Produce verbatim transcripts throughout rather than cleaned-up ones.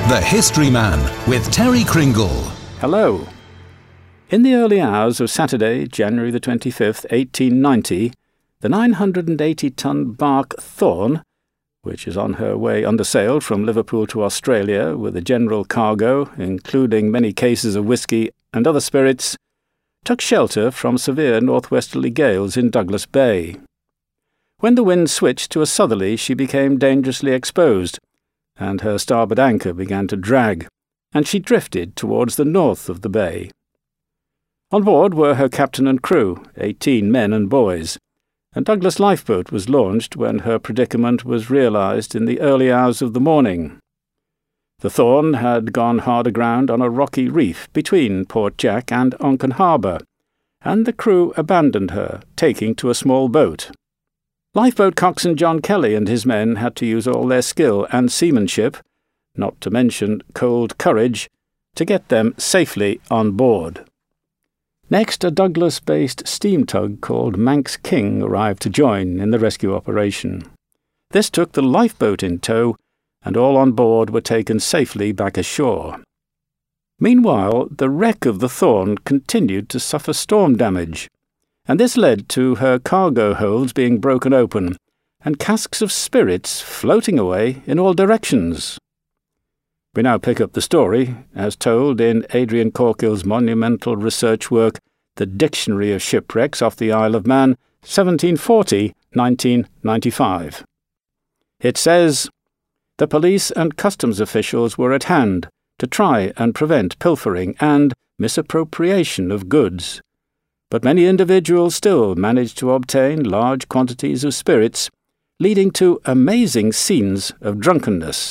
The History Man with Terry Kringle. Hello. In the early hours of Saturday, January the twenty-fifth, eighteen ninety, the nine hundred eighty ton bark Thorn, which is on her way under sail from Liverpool to Australia with a general cargo, including many cases of whisky and other spirits, took shelter from severe northwesterly gales in Douglas Bay. When the wind switched to a southerly, she became dangerously exposed, and her starboard anchor began to drag, and she drifted towards the north of the bay. On board were her captain and crew, eighteen men and boys, and Douglas lifeboat was launched when her predicament was realized in the early hours of the morning. The Thorn had gone hard aground on a rocky reef between Port Jack and Onchan Harbour, and the crew abandoned her, taking to a small boat. Lifeboat coxswain John Kelly and his men had to use all their skill and seamanship, not to mention cold courage, to get them safely on board. Next, a Douglas-based steam tug called Manx King arrived to join in the rescue operation. This took the lifeboat in tow, and all on board were taken safely back ashore. Meanwhile, the wreck of the Thorn continued to suffer storm damage, and this led to her cargo holds being broken open and casks of spirits floating away in all directions. We now pick up the story, as told in Adrian Corkill's monumental research work, The Dictionary of Shipwrecks off the Isle of Man, seventeen forty to nineteen ninety-five. It says, "The police and customs officials were at hand to try and prevent pilfering and misappropriation of goods, but many individuals still managed to obtain large quantities of spirits, leading to amazing scenes of drunkenness."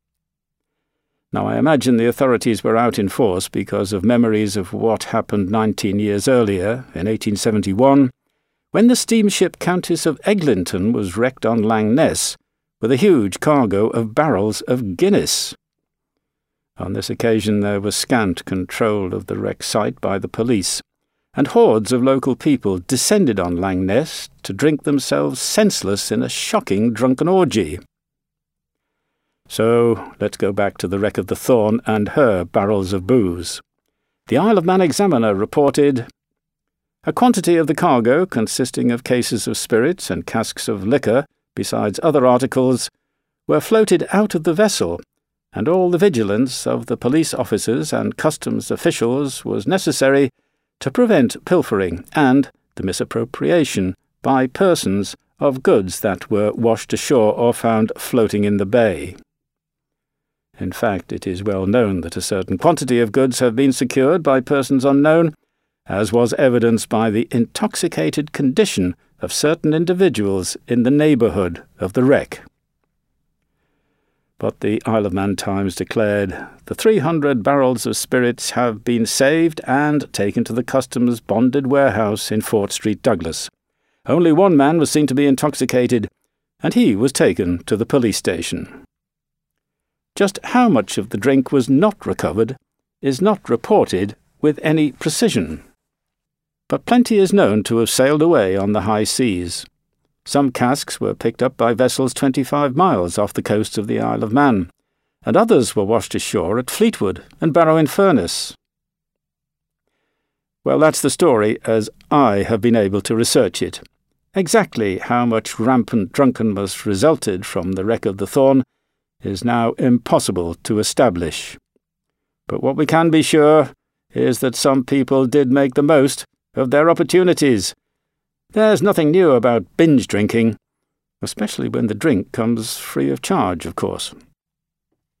Now, I imagine the authorities were out in force because of memories of what happened nineteen years earlier, in eighteen seventy-one, when the steamship Countess of Eglinton was wrecked on Lang Ness with a huge cargo of barrels of Guinness. On this occasion there was scant control of the wreck site by the police, and hordes of local people descended on Lang Ness to drink themselves senseless in a shocking drunken orgy. So, let's go back to the wreck of the Thorn and her barrels of booze. The Isle of Man Examiner reported, "A quantity of the cargo, consisting of cases of spirits and casks of liquor, besides other articles, were floated out of the vessel, and all the vigilance of the police officers and customs officials was necessary to prevent pilfering and the misappropriation by persons of goods that were washed ashore or found floating in the bay." In fact, it is well known that a certain quantity of goods have been secured by persons unknown, as was evidenced by the intoxicated condition of certain individuals in the neighbourhood of the wreck. But the Isle of Man Times declared, "The three hundred barrels of spirits have been saved and taken to the customs bonded warehouse in Fort Street, Douglas. Only one man was seen to be intoxicated, and he was taken to the police station." Just how much of the drink was not recovered is not reported with any precision. But plenty is known to have sailed away on the high seas. Some casks were picked up by vessels twenty-five miles off the coast of the Isle of Man, and others were washed ashore at Fleetwood and Barrow-in-Furness. Well, that's the story as I have been able to research it. Exactly how much rampant drunkenness resulted from the wreck of the Thorn is now impossible to establish. But what we can be sure is that some people did make the most of their opportunities. There's nothing new about binge drinking, especially when the drink comes free of charge, of course.